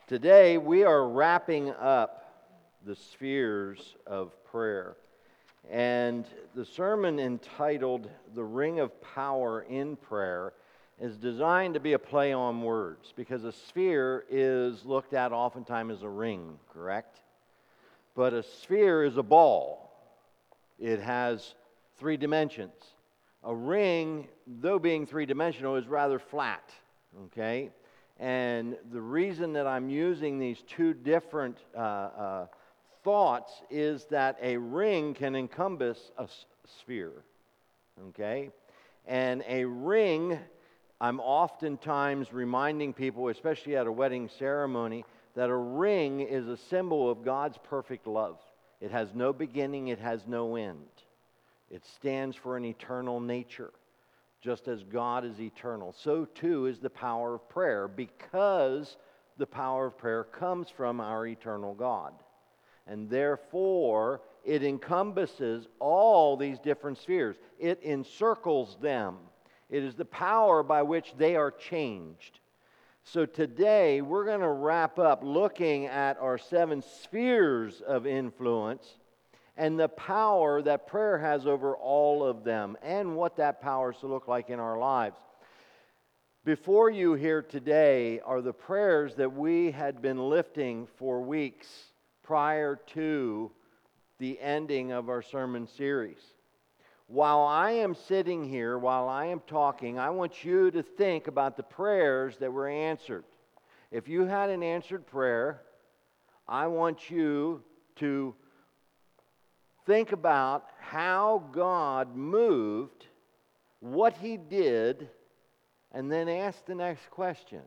Today we are wrapping up the spheres of prayer. And the sermon entitled The Ring of Power in Prayer is designed to be a play on words, because a sphere is looked at oftentimes as a ring, correct? But a sphere is a ball. It has three dimensions. A ring, though being three-dimensional, is rather flat, okay? And the reason that I'm using these two different thoughts is that a ring can encompass a sphere, okay? And a ring, I'm oftentimes reminding people, especially at a wedding ceremony, that a ring is a symbol of God's perfect love. It has no beginning, it has no end. It stands for an eternal nature. Just as God is eternal, so too is the power of prayer, because the power of prayer comes from our eternal God. And therefore, it encompasses all these different spheres. It encircles them. It is the power by which they are changed. So today, we're going to wrap up looking at our 7 spheres of influence and the power that prayer has over all of them, and what that power is to look like in our lives. Before you here today are the prayers that we had been lifting for weeks prior to the ending of our sermon series. While I am sitting here, while I am talking, I want you to think about the prayers that were answered. If you had an answered prayer, I want you to think about how God moved, what He did, and then ask the next question.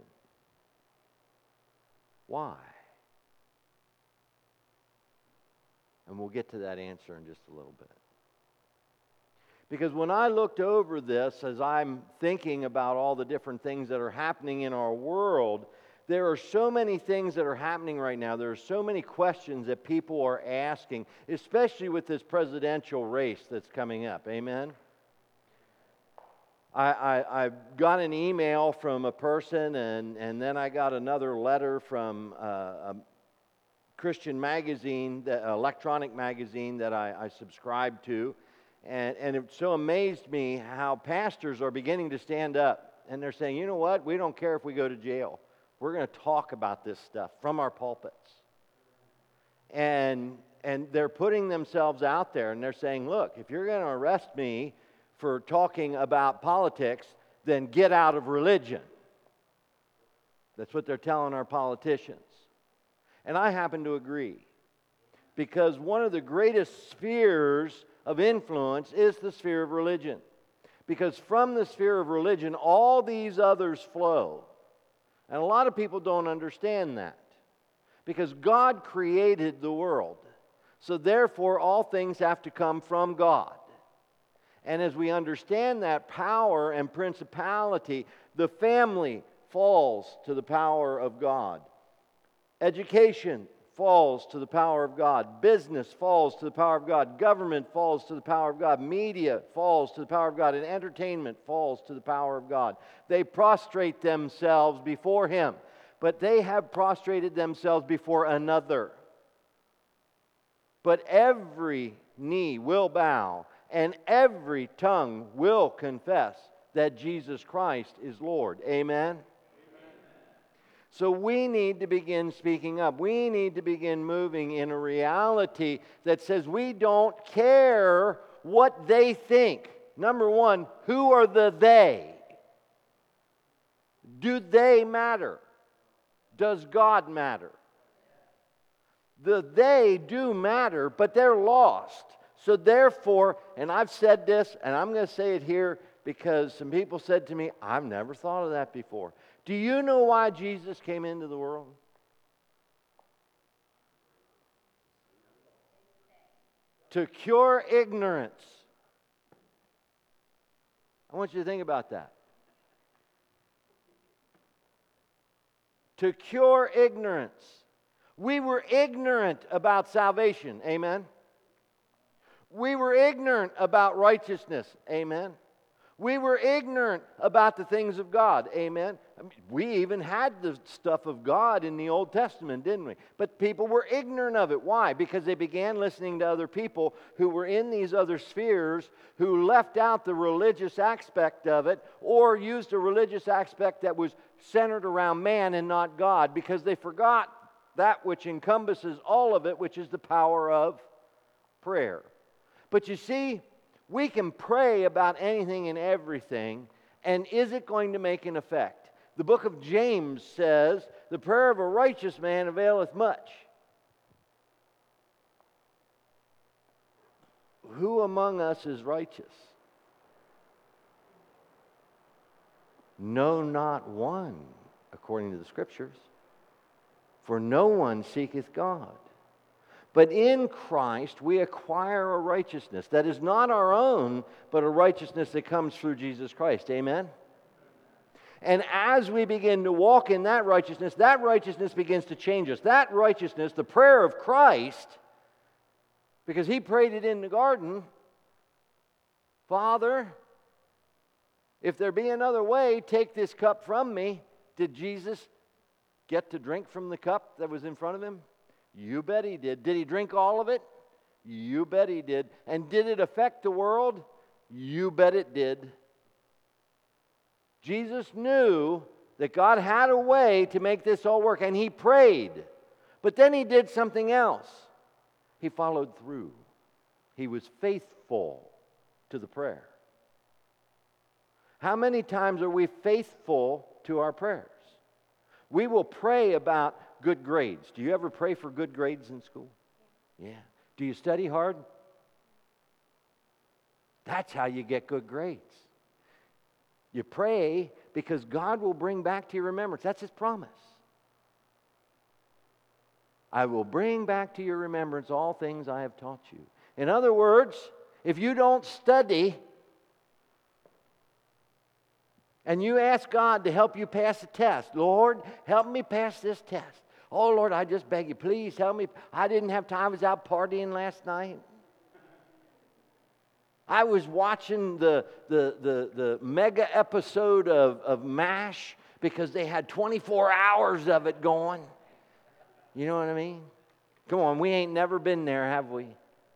Why? And we'll get to that answer in just a little bit. Because when I looked over this, as I'm thinking about all the different things that are happening in our world, there are so many things that are happening right now. There are so many questions that people are asking, especially with this presidential race that's coming up. Amen? I got an email from a person, and then I got another letter from a Christian magazine, the electronic magazine that I subscribe to. And it so amazed me how pastors are beginning to stand up. And they're saying, you know what? We don't care if we go to jail. We're going to talk about this stuff from our pulpits. And they're putting themselves out there, and they're saying, look, if you're going to arrest me for talking about politics, then get out of religion. That's what they're telling our politicians. And I happen to agree. Because one of the greatest spheres of influence is the sphere of religion. Because from the sphere of religion, all these others flow. And a lot of people don't understand that. Because God created the world. So therefore, all things have to come from God. And as we understand that power and principality, the family falls to the power of God. Education falls to the power of God. Business falls to the power of God. Government falls to the power of God. Media falls to the power of God. And entertainment falls to the power of God. They prostrate themselves before Him, but they have prostrated themselves before another. But every knee will bow, and every tongue will confess that Jesus Christ is Lord. Amen? So we need to begin speaking up. We need to begin moving in a reality that says we don't care what they think. Number one, who are the they? Do they matter? Does God matter? The they do matter, but they're lost. So therefore, and I've said this, and I'm going to say it here because some people said to me, I've never thought of that before. Do you know why Jesus came into the world? To cure ignorance. I want you to think about that. To cure ignorance. We were ignorant about salvation. Amen. We were ignorant about righteousness. Amen. We were ignorant about the things of God. Amen. I mean, we even had the stuff of God in the Old Testament, didn't we? But people were ignorant of it. Why? Because they began listening to other people who were in these other spheres, who left out the religious aspect of it, or used a religious aspect that was centered around man and not God, because they forgot that which encompasses all of it, which is the power of prayer. But you see, we can pray about anything and everything, and is it going to make an effect? The book of James says, the prayer of a righteous man availeth much. Who among us is righteous? No, not one, according to the Scriptures. For no one seeketh God. But in Christ we acquire a righteousness that is not our own, but a righteousness that comes through Jesus Christ. Amen? And as we begin to walk in that righteousness begins to change us. That righteousness, the prayer of Christ, because He prayed it in the garden, Father, if there be another way, take this cup from me. Did Jesus get to drink from the cup that was in front of Him? You bet He did. Did He drink all of it? You bet He did. And did it affect the world? You bet it did. Jesus knew that God had a way to make this all work, and He prayed. But then He did something else. He followed through. He was faithful to the prayer. How many times are we faithful to our prayers? We will pray about good grades. Do you ever pray for good grades in school? Yeah. Do you study hard? That's how you get good grades. You pray because God will bring back to your remembrance. That's His promise. I will bring back to your remembrance all things I have taught you. In other words, if you don't study and you ask God to help you pass a test, Lord, help me pass this test. Oh, Lord, I just beg you, please help me. I didn't have time. I was out partying last night. I was watching the mega episode of MASH because they had 24 hours of it going. You know what I mean? Come on, we ain't never been there, have we?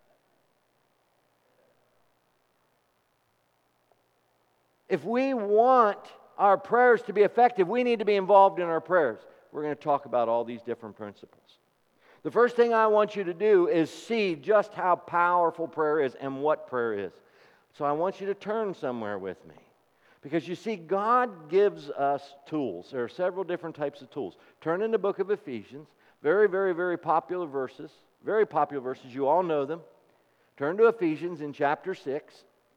If we want our prayers to be effective, we need to be involved in our prayers. We're going to talk about all these different principles. The first thing I want you to do is see just how powerful prayer is and what prayer is. So I want you to turn somewhere with me. Because you see, God gives us tools. There are several different types of tools. Turn in the book of Ephesians. Very, very, very popular verses. Very popular verses. You all know them. Turn to Ephesians in chapter 6.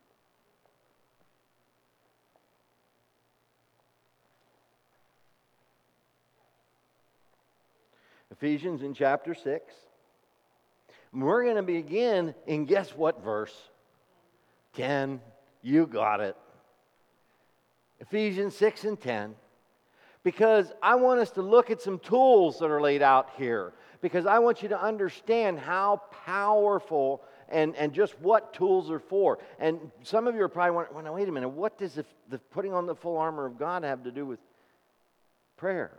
Ephesians in chapter 6. We're going to begin in guess what verse? 10. You got it. Ephesians 6 and 10. Because I want us to look at some tools that are laid out here. Because I want you to understand how powerful and just what tools are for. And some of you are probably wondering, well, wait a minute, what does the putting on the full armor of God have to do with prayer?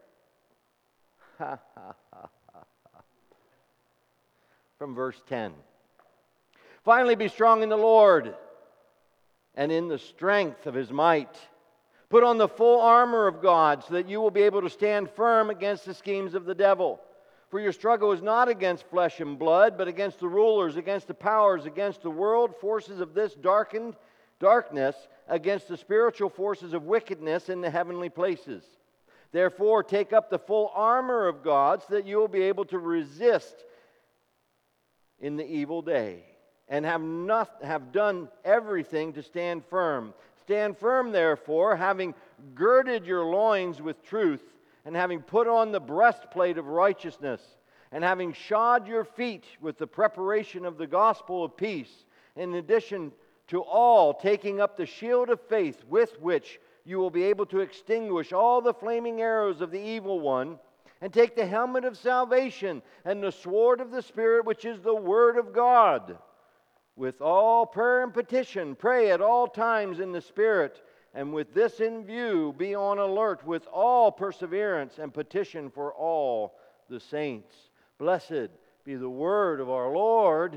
From verse 10. Finally, be strong in the Lord and in the strength of His might. Put on the full armor of God so that you will be able to stand firm against the schemes of the devil. For your struggle is not against flesh and blood, but against the rulers, against the powers, against the world forces of this darkness, against the spiritual forces of wickedness in the heavenly places. Therefore, take up the full armor of God so that you will be able to resist in the evil day, and have done everything to stand firm. Stand firm, therefore, having girded your loins with truth, and having put on the breastplate of righteousness, and having shod your feet with the preparation of the gospel of peace, in addition to all, taking up the shield of faith with which you will be able to extinguish all the flaming arrows of the evil one, and take the helmet of salvation and the sword of the Spirit, which is the Word of God. With all prayer and petition, pray at all times in the Spirit, and with this in view, be on alert with all perseverance and petition for all the saints. Blessed be the word of our Lord.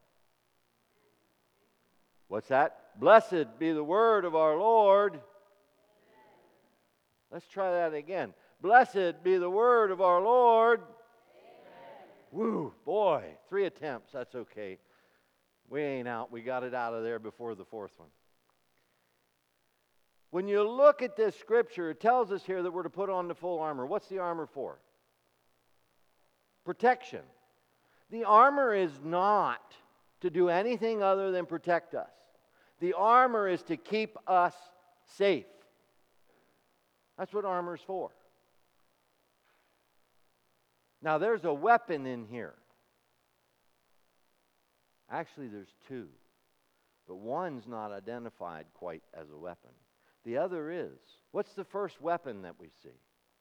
What's that? Blessed be the word of our Lord. Let's try that again. Blessed be the word of our Lord. Woo, boy, 3 attempts, that's okay. We ain't out. We got it out of there before the 4th one. When you look at this scripture, it tells us here that we're to put on the full armor. What's the armor for? Protection. The armor is not to do anything other than protect us. The armor is to keep us safe. That's what armor is for. Now, there's a weapon in here. Actually, there's 2. But one's not identified quite as a weapon. The other is. What's the first weapon that we see?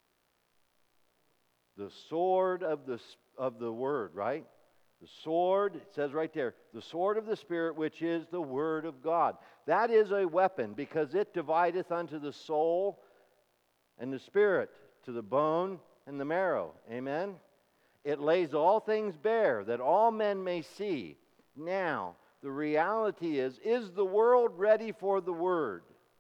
The sword of the Word, right? The sword, it says right there, the sword of the Spirit, which is the Word of God. That is a weapon, because it divideth unto the soul and the spirit, to the bone and the marrow. Amen? It lays all things bare, that all men may see. Now, the reality is the world ready for the Word?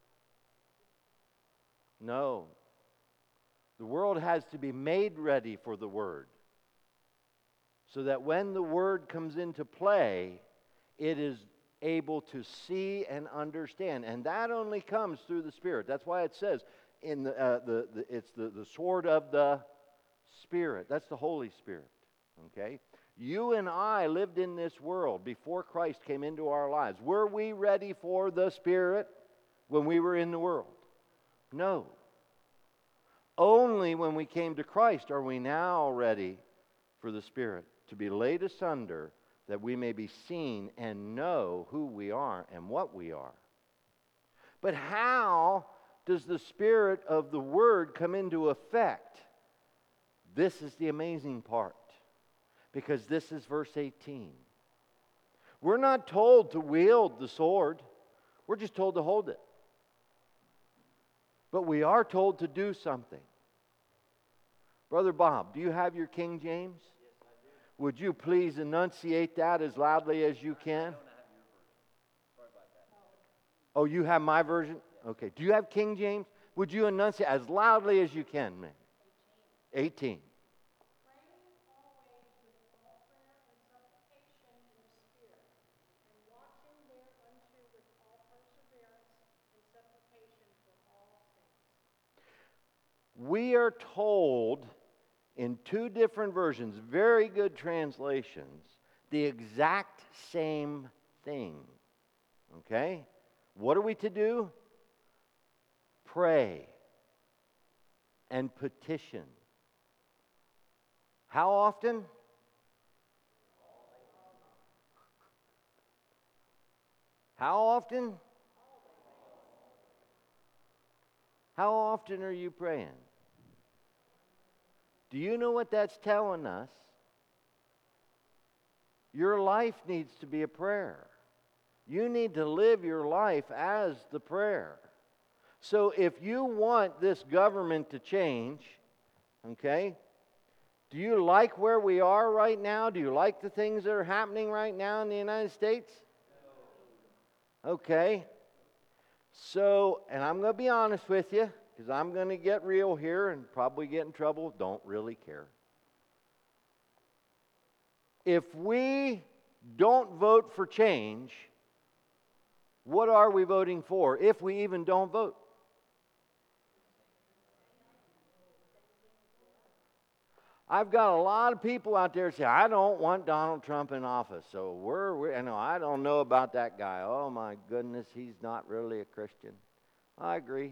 No. The world has to be made ready for the Word, so that when the Word comes into play, it is able to see and understand. And that only comes through the Spirit. That's why it says in it's the sword of the Spirit. That's the Holy Spirit. Okay? You and I lived in this world before Christ came into our lives. Were we ready for the Spirit when we were in the world? No. Only when we came to Christ are we now ready for the Spirit to be laid asunder, that we may be seen and know who we are and what we are. But how does the Spirit of the Word come into effect? This is the amazing part, because this is verse 18. We're not told to wield the sword. We're just told to hold it. But we are told to do something. Brother Bob, do you have your King James? Yes, I do. Would you please enunciate that as loudly as you can? I don't have your version. Sorry about that. Oh, you have my version? Okay. Do you have King James? Would you enunciate as loudly as you can, man? 18. We are told in 2 different versions, very good translations, the exact same thing. Okay? What are we to do? Pray and petition. How often? How often? How often are you praying? Do you know what that's telling us? Your life needs to be a prayer. You need to live your life as the prayer. So if you want this government to change, okay, do you like where we are right now? Do you like the things that are happening right now in the United States? Okay. So, and I'm going to be honest with you, because I'm going to get real here and probably get in trouble. Don't really care. If we don't vote for change, what are we voting for if we even don't vote? I've got a lot of people out there say, I don't want Donald Trump in office. So I don't know about that guy. Oh my goodness, he's not really a Christian. I agree.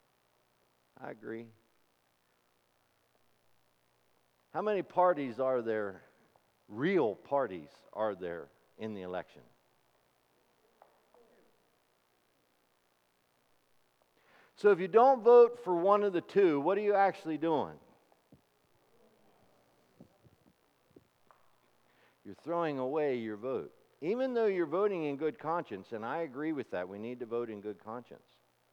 How many parties are there, real parties are there in the election? So if you don't vote for one of the 2, what are you actually doing? You're throwing away your vote. even though you're voting in good conscience, and I agree with that, we need to vote in good conscience.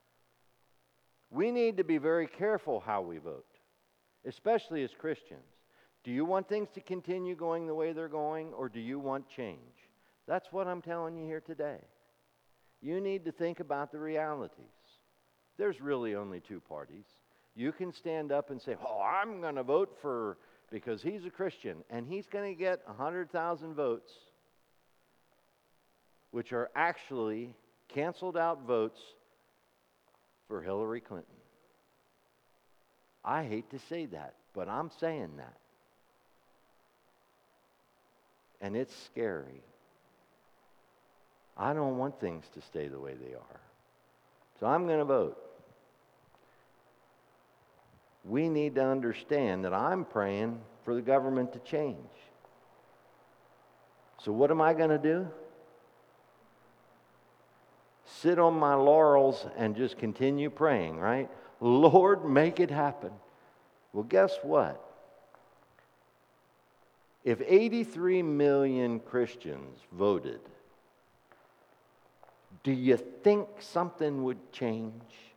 We need to be very careful how we vote, especially as Christians. Do you want things to continue going the way they're going, or do you want change? That's what I'm telling you here today. You need to think about the realities. There's really only two parties. You can stand up and say, oh, I'm going to vote for, because he's a Christian, and he's going to get 100,000 votes, which are actually canceled out votes for Hillary Clinton. I hate to say that, but I'm saying that. And it's scary. I don't want things to stay the way they are. So I'm going to vote. We need to understand that I'm praying for the government to change. So what am I going to do? Sit on my laurels and just continue praying, right? Lord, make it happen. Well, guess what? If 83 million Christians voted, do you think something would change?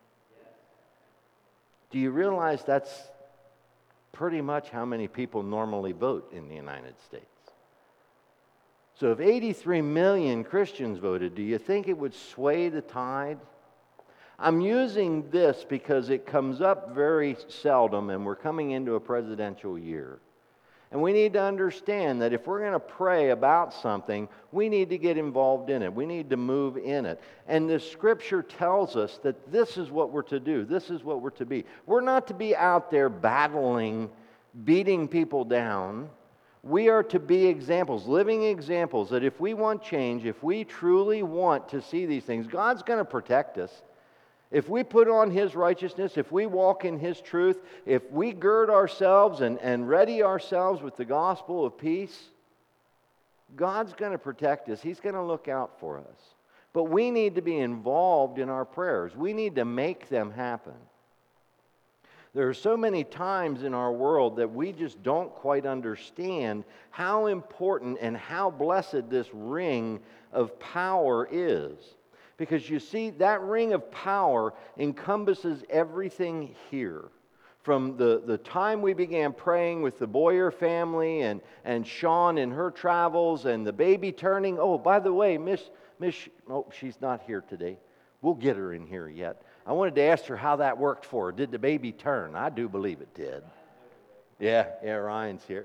Do you realize that's pretty much how many people normally vote in the United States? So if 83 million Christians voted, do you think it would sway the tide? I'm using this because it comes up very seldom, and we're coming into a presidential year. And we need to understand that if we're going to pray about something, we need to get involved in it. We need to move in it. And the Scripture tells us that this is what we're to do. This is what we're to be. We're not to be out there battling, beating people down. We are to be examples, living examples, that if we want change, if we truly want to see these things, God's going to protect us. If we put on His righteousness, if we walk in His truth, if we gird ourselves and ready ourselves with the gospel of peace, God's going to protect us. He's going to look out for us. But we need to be involved in our prayers. We need to make them happen. There are so many times in our world that we just don't quite understand how important and how blessed this ring of power is. Because you see, that ring of power encompasses everything here. From the time we began praying with the Boyer family and Sean in her travels and the baby turning. Oh, by the way, she's not here today. We'll get her in here yet. I wanted to ask her how that worked for her. Did the baby turn? I do believe it did. Yeah, Ryan's here.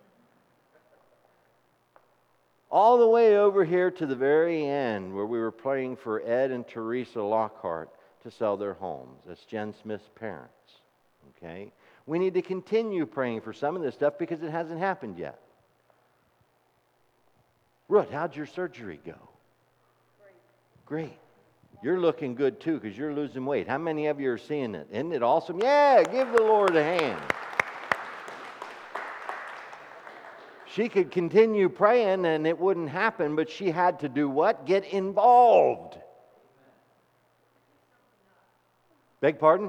All the way over here to the very end where we were praying for Ed and Teresa Lockhart to sell their homes. That's Jen Smith's parents. Okay? We need to continue praying for some of this stuff because it hasn't happened yet. Ruth, how'd your surgery go? Great. You're looking good too because you're losing weight. How many of you are seeing it? Isn't it awesome? Yeah, give the Lord a hand. She could continue praying and it wouldn't happen, but she had to do what? Get involved. Beg pardon?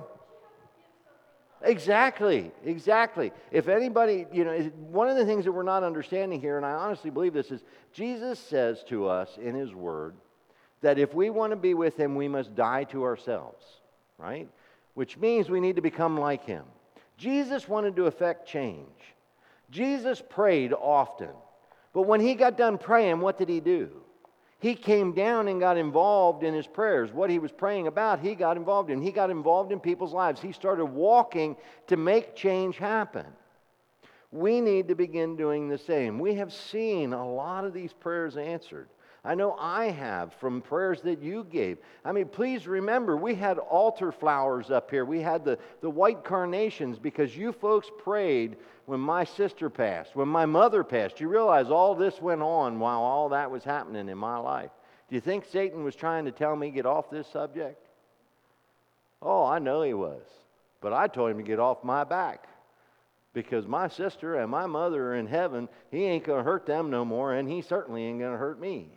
Exactly. If anybody, one of the things that we're not understanding here, and I honestly believe this, is Jesus says to us in His Word that if we want to be with Him, we must die to ourselves, right? Which means we need to become like Him. Jesus wanted to effect change. Jesus prayed often. But when He got done praying, what did He do? He came down and got involved in His prayers. What He was praying about, He got involved in. He got involved in people's lives. He started walking to make change happen. We need to begin doing the same. We have seen a lot of these prayers answered. I know I have from prayers that you gave. I mean, please remember, we had altar flowers up here. We had the white carnations because you folks prayed when my sister passed, when my mother passed. You realize all this went on while all that was happening in my life. Do you think Satan was trying to tell me get off this subject? Oh, I know he was. But I told him to get off my back. Because my sister and my mother are in heaven. He ain't going to hurt them no more, and he certainly ain't going to hurt me.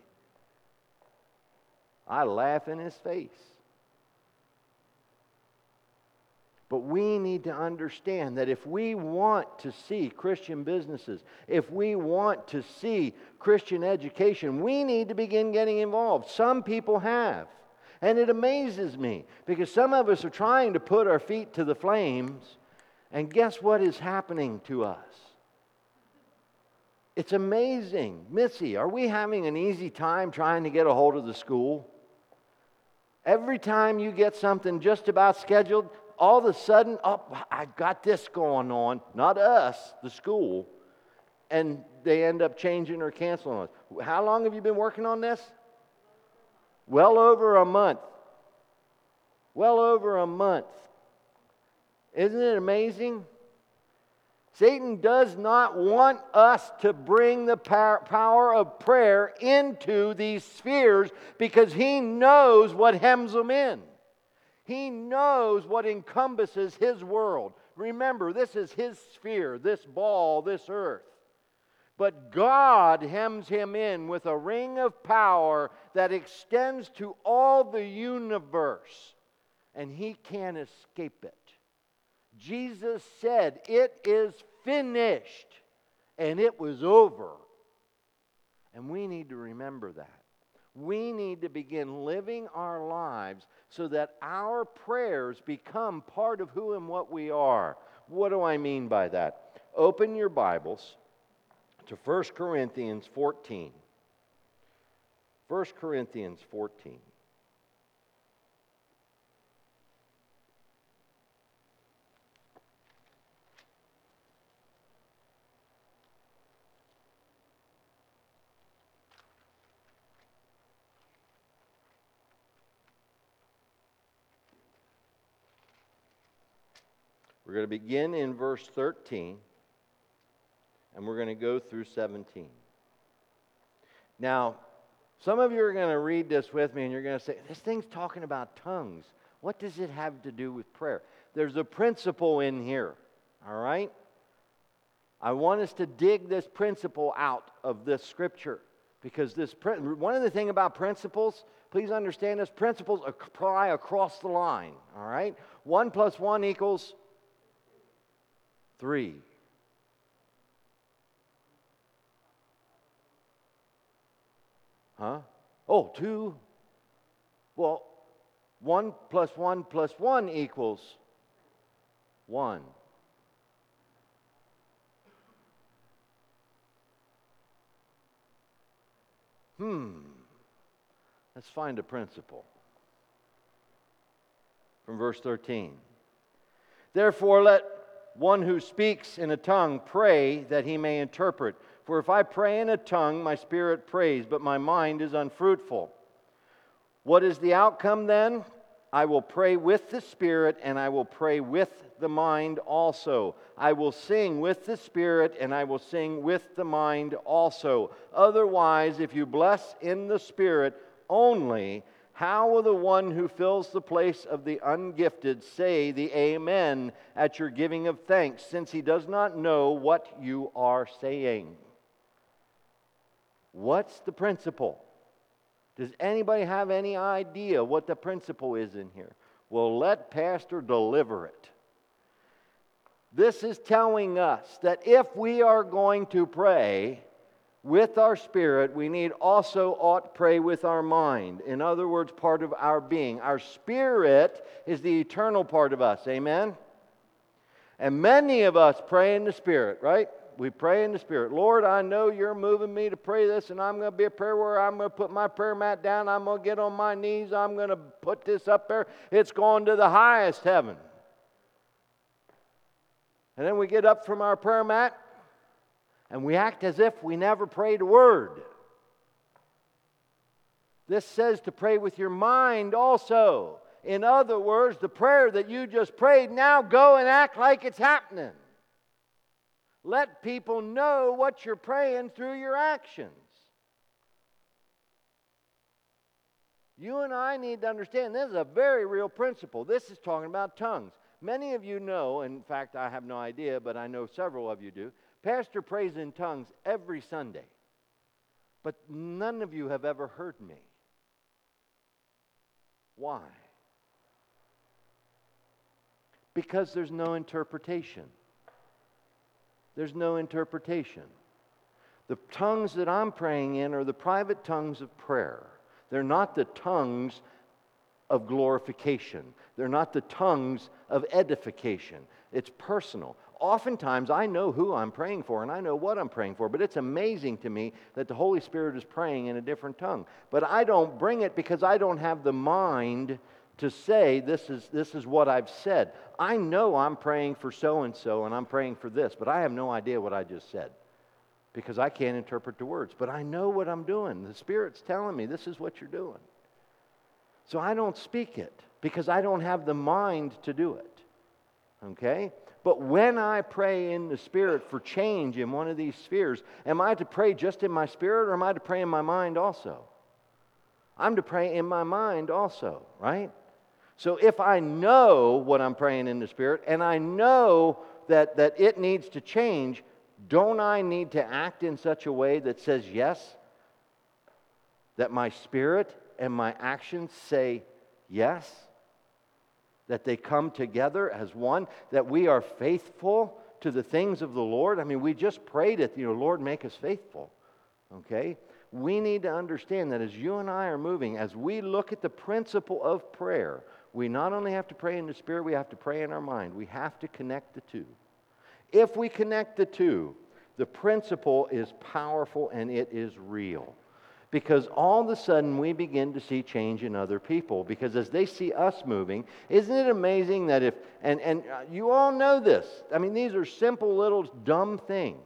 I laugh in his face. But we need to understand that if we want to see Christian businesses, if we want to see Christian education, we need to begin getting involved. Some people have. And it amazes me because some of us are trying to put our feet to the flames, and guess what is happening to us? It's amazing. Missy, are we having an easy time trying to get a hold of the school? Every time you get something just about scheduled, all of a sudden, oh, I've got this going on. Not us, the school. And they end up changing or canceling us. How long have you been working on this? Well over a month. Well over a month. Isn't it amazing? Satan does not want us to bring the power of prayer into these spheres because he knows what hems them in. He knows what encompasses his world. Remember, this is his sphere, this ball, this earth. But God hems him in with a ring of power that extends to all the universe, and he can't escape it. Jesus said, "It is finished," and it was over. And we need to remember that. We need to begin living our lives so that our prayers become part of who and what we are. What do I mean by that? Open your Bibles to 1 Corinthians 14. 1 Corinthians 14. We're going to begin in verse 13, and we're going to go through 17. Now, some of you are going to read this with me, and you're going to say, this thing's talking about tongues. What does it have to do with prayer? There's a principle in here, all right? I want us to dig this principle out of this scripture, because one of the things about principles, please understand this, principles apply across the line, all right? 1 plus 1 equals 3. Huh? Oh, 2. Well, 1 plus 1 plus 1 equals 1. Let's find a principle. From verse 13. Therefore, let one who speaks in a tongue pray that he may interpret. For if I pray in a tongue, my spirit prays, but my mind is unfruitful. What is the outcome then? I will pray with the spirit, and I will pray with the mind also. I will sing with the spirit, and I will sing with the mind also. Otherwise, if you bless in the spirit only, how will the one who fills the place of the ungifted say the Amen at your giving of thanks, since he does not know what you are saying? What's the principle? Does anybody have any idea what the principle is in here? Well, let Pastor deliver it. This is telling us that if we are going to pray with our spirit, we need also ought to pray with our mind. In other words, part of our being. Our spirit is the eternal part of us. Amen? And many of us pray in the spirit, right? We pray in the spirit. Lord, I know you're moving me to pray this, and I'm going to be a prayer warrior. I'm going to put my prayer mat down. I'm going to get on my knees. I'm going to put this up there. It's going to the highest heaven. And then we get up from our prayer mat, and we act as if we never prayed a word. This says to pray with your mind also. In other words, the prayer that you just prayed, now go and act like it's happening. Let people know what you're praying through your actions. You and I need to understand this is a very real principle. This is talking about tongues. Many of you know, in fact, I have no idea, but I know several of you do. Pastor prays in tongues every Sunday. But none of you have ever heard me. Why? Because there's no interpretation. There's no interpretation. The tongues that I'm praying in are the private tongues of prayer. They're not the tongues of glorification. They're not the tongues of edification. It's personal. Oftentimes, I know who I'm praying for and I know what I'm praying for, but it's amazing to me that the Holy Spirit is praying in a different tongue. But I don't bring it because I don't have the mind to say, this is what I've said. I know I'm praying for so-and-so and I'm praying for this, but I have no idea what I just said because I can't interpret the words. But I know what I'm doing. The Spirit's telling me this is what you're doing. So I don't speak it because I don't have the mind to do it. Okay? But when I pray in the Spirit for change in one of these spheres, am I to pray just in my spirit or am I to pray in my mind also? I'm to pray in my mind also, right? So if I know what I'm praying in the Spirit and I know that it needs to change, don't I need to act in such a way that says yes? That my spirit and my actions say yes? That they come together as one? That we are faithful to the things of the Lord? I mean, we just prayed it, Lord, make us faithful. Okay? We need to understand that as you and I are moving, as we look at the principle of prayer, we not only have to pray in the Spirit, we have to pray in our mind. We have to connect the two. If we connect the two, the principle is powerful and it is real. Because all of a sudden we begin to see change in other people. Because as they see us moving, isn't it amazing that and you all know this. I mean, these are simple little dumb things.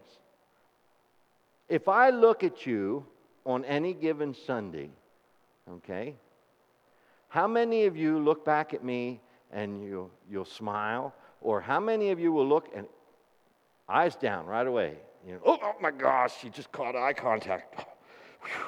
If I look at you on any given Sunday, okay, how many of you look back at me and you'll smile? Or how many of you will look and eyes down right away? Oh my gosh, she just caught eye contact. Whew.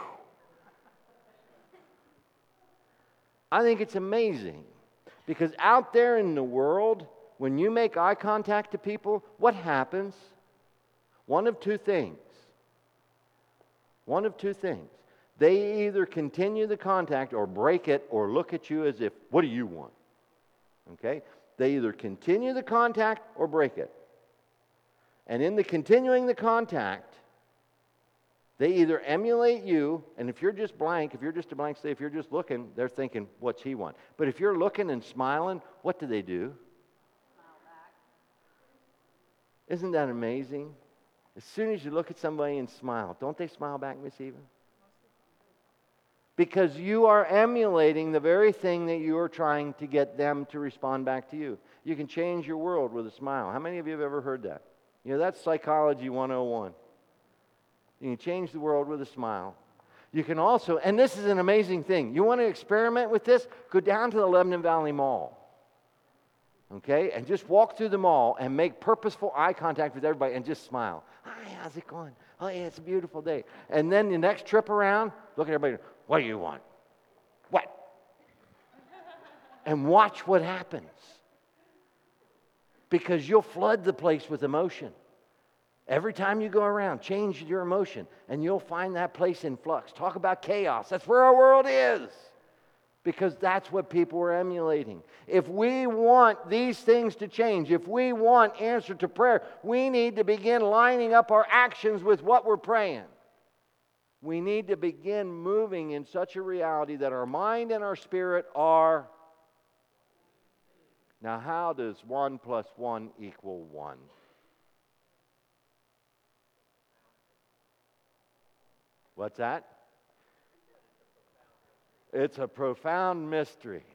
I think it's amazing because out there in the world, when you make eye contact to people, what happens? One of two things. One of two things. They either continue the contact or break it or look at you as if, what do you want? Okay? They either continue the contact or break it. And in the continuing the contact, they either emulate you, and if you're just blank, if you're just a blank slate, if you're just looking, they're thinking, what's he want? But if you're looking and smiling, what do? Smile back. Isn't that amazing? As soon as you look at somebody and smile, don't they smile back, Miss Eva? Because you are emulating the very thing that you are trying to get them to respond back to you. You can change your world with a smile. How many of you have ever heard that? That's Psychology 101. You can change the world with a smile. You can also, and this is an amazing thing, you want to experiment with this? Go down to the Lebanon Valley Mall. Okay? And just walk through the mall and make purposeful eye contact with everybody and just smile. Hi, how's it going? Oh, yeah, it's a beautiful day. And then the next trip around, look at everybody. What do you want? What? And watch what happens. Because you'll flood the place with emotion. Every time you go around, change your emotion, and you'll find that place in flux. Talk about chaos. That's where our world is. Because that's what people are emulating. If we want these things to change, if we want answer to prayer, we need to begin lining up our actions with what we're praying. We need to begin moving in such a reality that our mind and our spirit are. Now, how does 1 + 1 = 1? What's that? It's a profound mystery.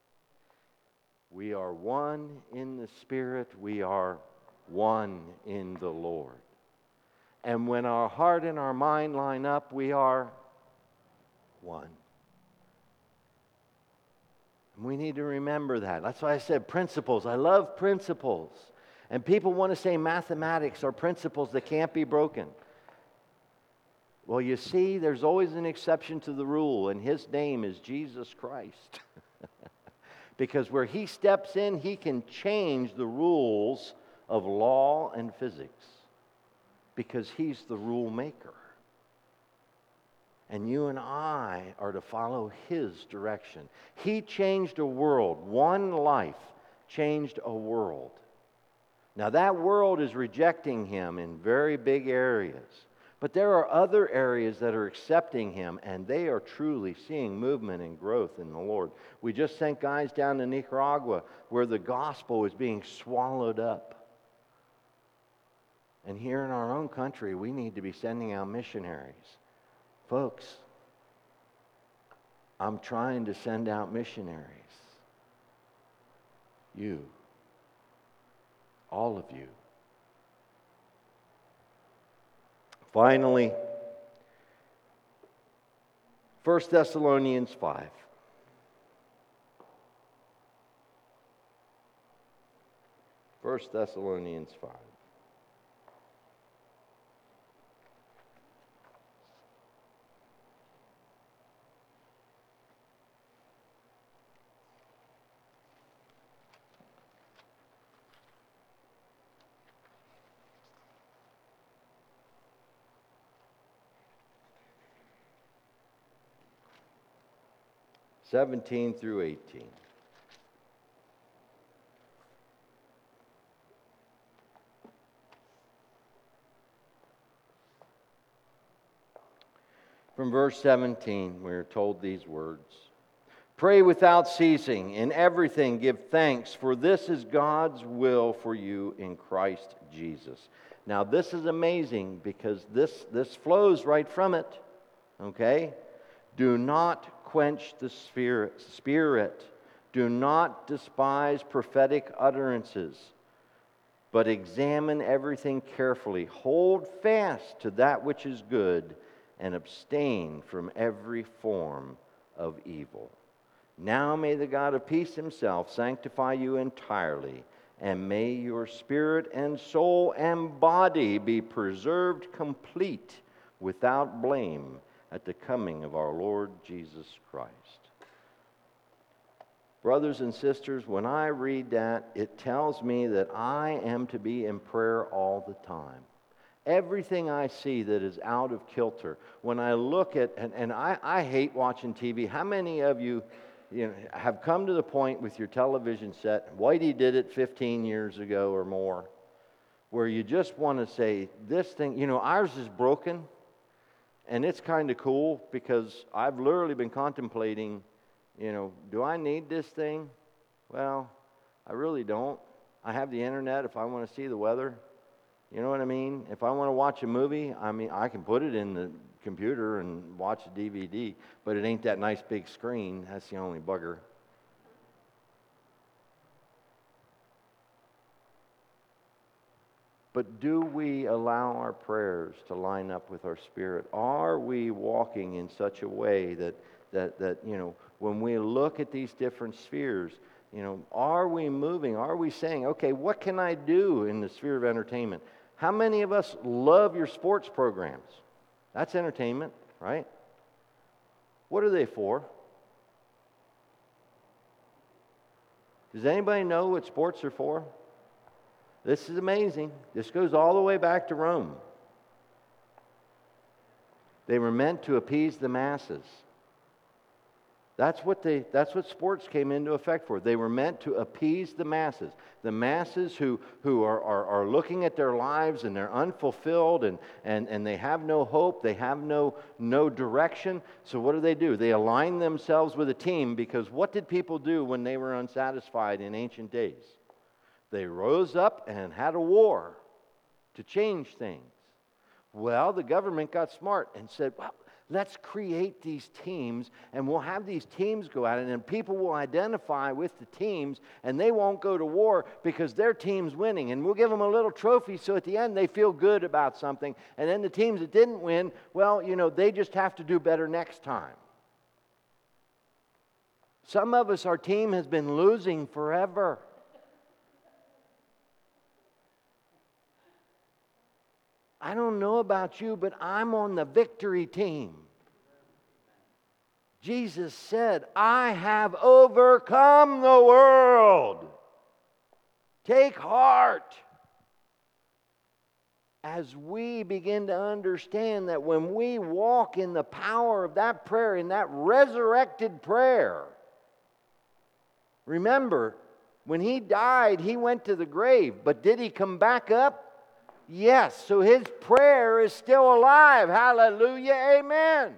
We are one in the Spirit. We are one in the Lord. And when our heart and our mind line up, we are one. And we need to remember that. That's why I said principles. I love principles. And people want to say mathematics are principles that can't be broken. Well, you see, there's always an exception to the rule, and his name is Jesus Christ. Because where he steps in, he can change the rules of law and physics. Because he's the rule maker. And you and I are to follow his direction. He changed a world, one life, changed a world. Now, that world is rejecting him in very big areas. But there are other areas that are accepting him, and they are truly seeing movement and growth in the Lord. We just sent guys down to Nicaragua where the gospel is being swallowed up. And here in our own country, we need to be sending out missionaries. Folks, I'm trying to send out missionaries. You. All of you. Finally, 1 Thessalonians 5. First Thessalonians 5. (17 through 18). From verse 17, we are told these words. Pray without ceasing. In everything give thanks, for this is God's will for you in Christ Jesus. Now this is amazing because this flows right from it. Okay? Do not quench the spirit. Do not despise prophetic utterances, but examine everything carefully. Hold fast to that which is good, and abstain from every form of evil. Now may the God of peace himself sanctify you entirely, and may your spirit and soul and body be preserved complete without blame at the coming of our Lord Jesus Christ. Brothers and sisters, when I read that, it tells me that I am to be in prayer all the time. Everything I see that is out of kilter, when I look at, and I hate watching TV. How many of you, have come to the point with your television set, Whitey did it 15 years ago or more, where you just want to say, this thing, ours is broken. And it's kind of cool because I've literally been contemplating, do I need this thing? Well, I really don't. I have the internet if I want to see the weather. You know what I mean? If I want to watch a movie, I can put it in the computer and watch a DVD, but it ain't that nice big screen. That's the only bugger. But do we allow our prayers to line up with our spirit? Are we walking in such a way that when we look at these different spheres, are we moving? Are we saying, okay, what can I do in the sphere of entertainment? How many of us love your sports programs? That's entertainment, right? What are they for? Does anybody know what sports are for? This is amazing. This goes all the way back to Rome. They were meant to appease the masses. That's what sports came into effect for. They were meant to appease the masses. The masses who are looking at their lives and they're unfulfilled and they have no hope, they have no direction. So what do? They align themselves with a team, because what did people do when they were unsatisfied in ancient days? They rose up and had a war to change things. Well, the government got smart and said, well, let's create these teams, and we'll have these teams go at it, and people will identify with the teams, and they won't go to war because their team's winning. And we'll give them a little trophy so at the end they feel good about something. And then the teams that didn't win, well, they just have to do better next time. Some of us, our team has been losing forever. I don't know about you, but I'm on the victory team. Jesus said, I have overcome the world. Take heart. As we begin to understand that when we walk in the power of that prayer, in that resurrected prayer, remember, When he died, he went to the grave. But did he come back up? Yes. So his prayer is still alive. Hallelujah. Amen.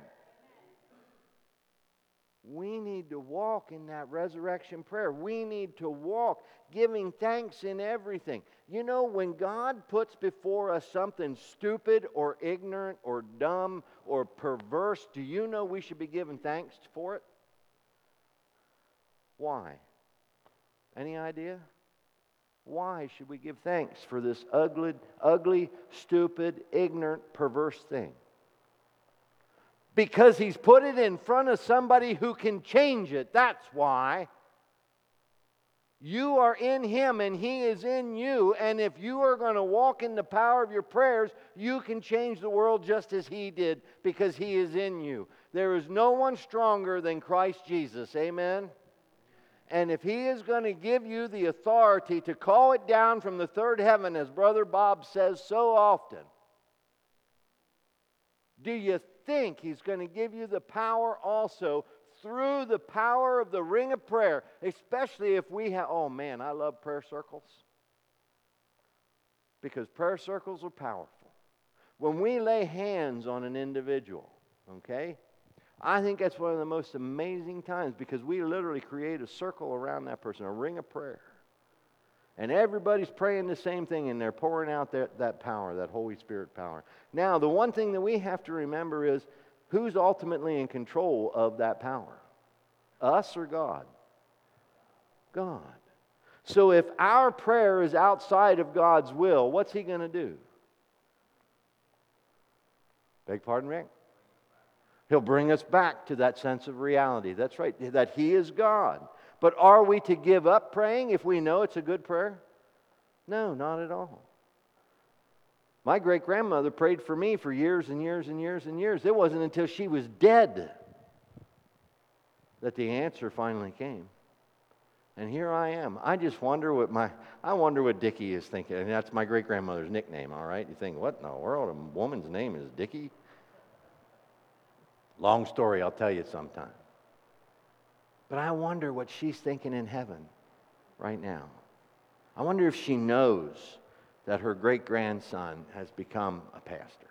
We need to walk in that resurrection prayer. We need to walk giving thanks in everything. You know, when God puts before us something stupid or ignorant or dumb or perverse, do you know we should be giving thanks for it? Why? Any idea? Why should we give thanks for this ugly, stupid, ignorant, perverse thing? Because He's put it in front of somebody who can change it. That's why. You are in Him and He is in you. And if you are going to walk in the power of your prayers, you can change the world just as He did, because He is in you. There is no one stronger than Christ Jesus. Amen? And if He is going to give you the authority to call it down from the third heaven, as Brother Bob says so often, do you think He's going to give you the power also through the power of the ring of prayer? Especially if we have, oh man, I love prayer circles. Because prayer circles are powerful. When we lay hands on an individual, okay, I think that's one of the most amazing times, because we literally create a circle around that person, a ring of prayer. And everybody's praying the same thing, and they're pouring out that power, that Holy Spirit power. Now, the one thing that we have to remember is, who's ultimately in control of that power? Us or God? God. So if our prayer is outside of God's will, what's He going to do? Beg pardon, Rick? He'll bring us back to that sense of reality. That's right, that He is God. But are we to give up praying if we know it's a good prayer? No, not at all. My great-grandmother prayed for me for years and years and years and years. It wasn't until she was dead that the answer finally came. And here I am. I just wonder what Dickie is thinking. And that's my great-grandmother's nickname, all right? You think, what in the world? A woman's name is Dickie? Long story, I'll tell you sometime. But I wonder what she's thinking in heaven right now. I wonder if she knows that her great-grandson has become a pastor.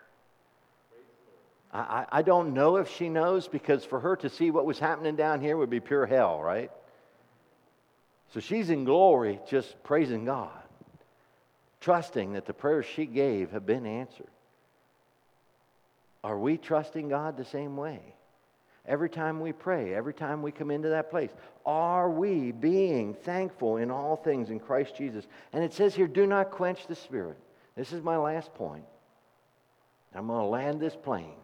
I don't know if she knows, because for her to see what was happening down here would be pure hell, right? So she's in glory just praising God, trusting that the prayers she gave have been answered. Are we trusting God the same way? Every time we pray, every time we come into that place, are we being thankful in all things in Christ Jesus? And it says here, do not quench the Spirit. This is my last point. I'm going to land this plane.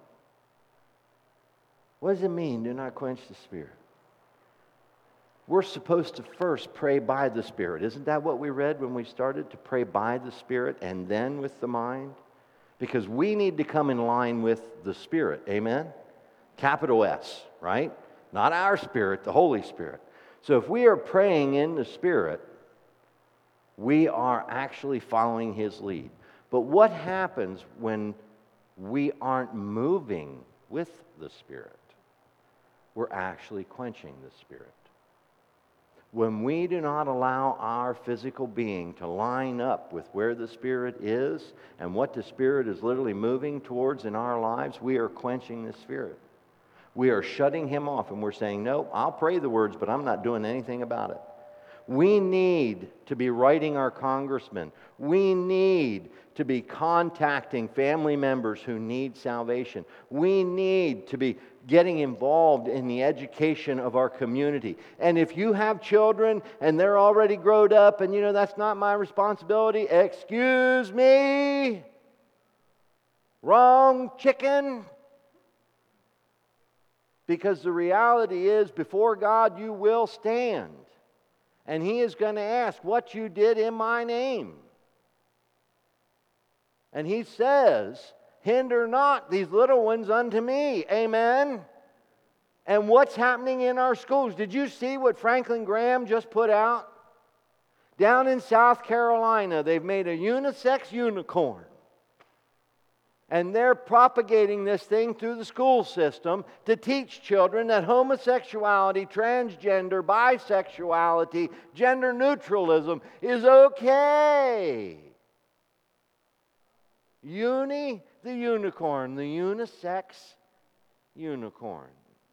What does it mean, do not quench the Spirit? We're supposed to first pray by the Spirit. Isn't that what we read when we started? To pray by the Spirit and then with the mind? Because we need to come in line with the Spirit. Amen? Capital S, right? Not our spirit, the Holy Spirit. So if we are praying in the Spirit, we are actually following His lead. But what happens when we aren't moving with the Spirit? We're actually quenching the Spirit. When we do not allow our physical being to line up with where the Spirit is and what the Spirit is literally moving towards in our lives, we are quenching the Spirit. We are shutting Him off, and we're saying, no, I'll pray the words, but I'm not doing anything about it. We need to be writing our congressmen. We need to be contacting family members who need salvation. We need to be getting involved in the education of our community. And if you have children and they're already grown up and that's not my responsibility, excuse me, wrong chicken. Because the reality is, before God you will stand. And He is going to ask what you did in my name. And He says, hinder not these little ones unto me. Amen? And what's happening in our schools? Did you see what Franklin Graham just put out? Down in South Carolina, they've made a unisex unicorn. And they're propagating this thing through the school system to teach children that homosexuality, transgender, bisexuality, gender neutralism is okay. Uni, the unicorn, the unisex unicorn.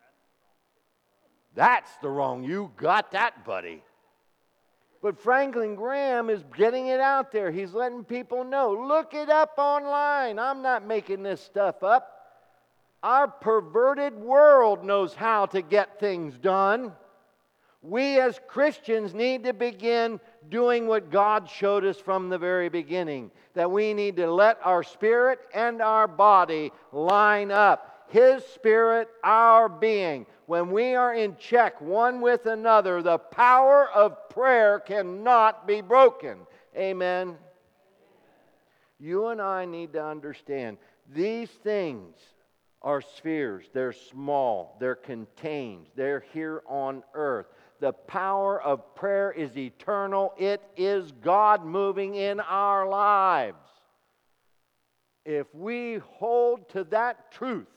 That's the wrong. You got that, buddy. But Franklin Graham is getting it out there. He's letting people know. Look it up online. I'm not making this stuff up. Our perverted world knows how to get things done. We as Christians need to begin doing what God showed us from the very beginning. That we need to let our spirit and our body line up. His spirit, our being. When we are in check one with another, the power of prayer cannot be broken. Amen. You and I need to understand these things are spheres. They're small. They're contained. They're here on earth. The power of prayer is eternal. It is God moving in our lives. If we hold to that truth,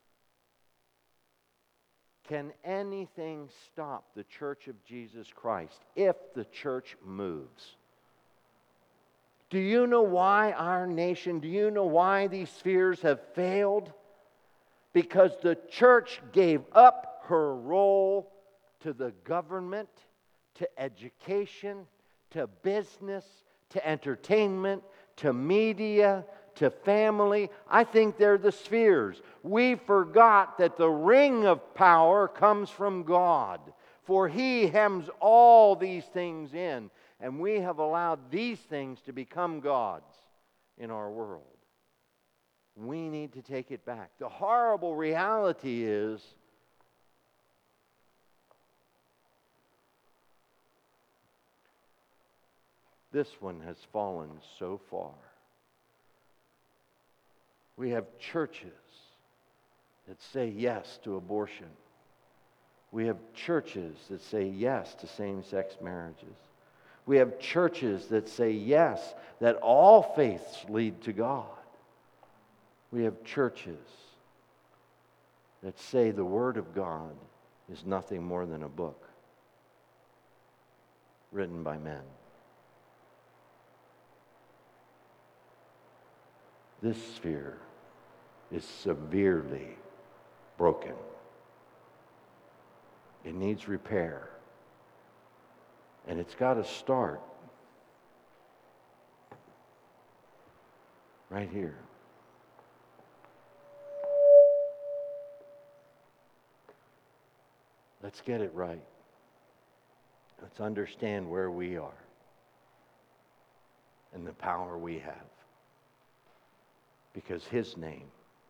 can anything stop the church of Jesus Christ if the church moves? Do you know why our nation, do you know why these spheres have failed? Because the church gave up her role to the government, to education, to business, to entertainment, to media, to family. I think they're the spheres. We forgot that the ring of power comes from God, for He hems all these things in, and we have allowed these things to become gods in our world. We need to take it back. The horrible reality is this one has fallen so far. We have churches that say yes to abortion. We have churches that say yes to same-sex marriages. We have churches that say yes, that all faiths lead to God. We have churches that say the Word of God is nothing more than a book written by men. This sphere is severely broken. It needs repair. And it's got to start right here. Let's get it right. Let's understand where we are and the power we have. Because His name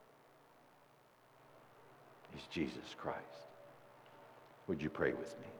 is Jesus Christ. Would you pray with me?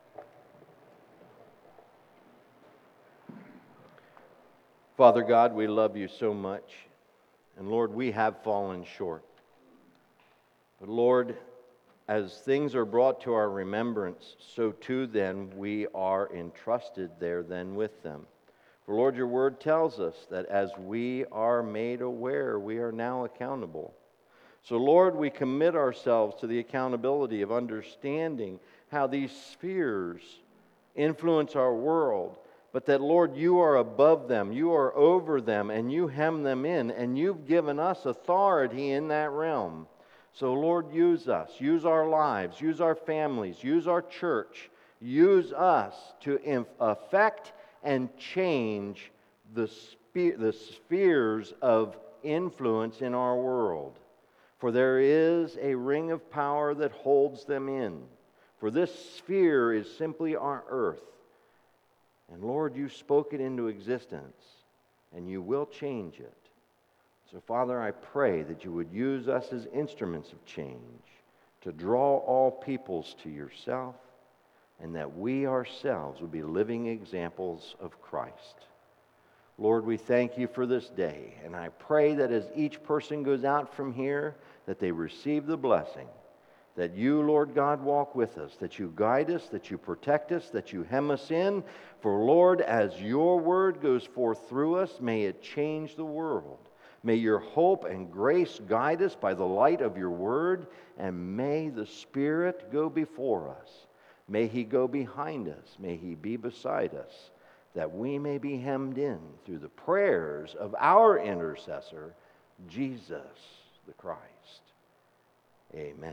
Father God, we love You so much. And Lord, we have fallen short. But Lord, as things are brought to our remembrance, so too then we are entrusted there then with them. For Lord, Your word tells us that as we are made aware, we are now accountable. So Lord, we commit ourselves to the accountability of understanding how these spheres influence our world, but that Lord, You are above them, You are over them, and You hem them in, and You've given us authority in that realm. So Lord, use us, use our lives, use our families, use our church, use us to affect and change the spheres of influence in our world. For there is a ring of power that holds them in. For this sphere is simply our earth. And Lord, You spoke it into existence, and You will change it. So Father, I pray that You would use us as instruments of change to draw all peoples to Yourself, and that we ourselves would be living examples of Christ. Lord, we thank You for this day, and I pray that as each person goes out from here, that they receive the blessing, that You, Lord God, walk with us, that You guide us, that You protect us, that You hem us in. For Lord, as Your word goes forth through us, may it change the world. May your hope and grace guide us by the light of your word, and may the Spirit go before us. May he go behind us. May he be beside us, that we may be hemmed in through the prayers of our intercessor, Jesus the Christ. Amen.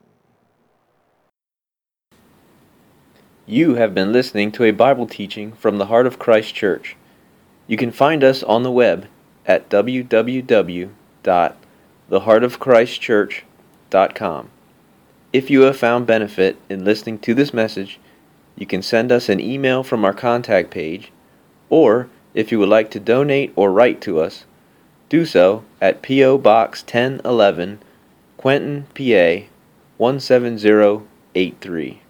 You have been listening to a Bible teaching from the Heart of Christ Church. You can find us on the web at www.theheartofchristchurch.com. If you have found benefit in listening to this message, you can send us an email from our contact page, or if you would like to donate or write to us, do so at P.O. Box 1011, Quentin, PA 17083.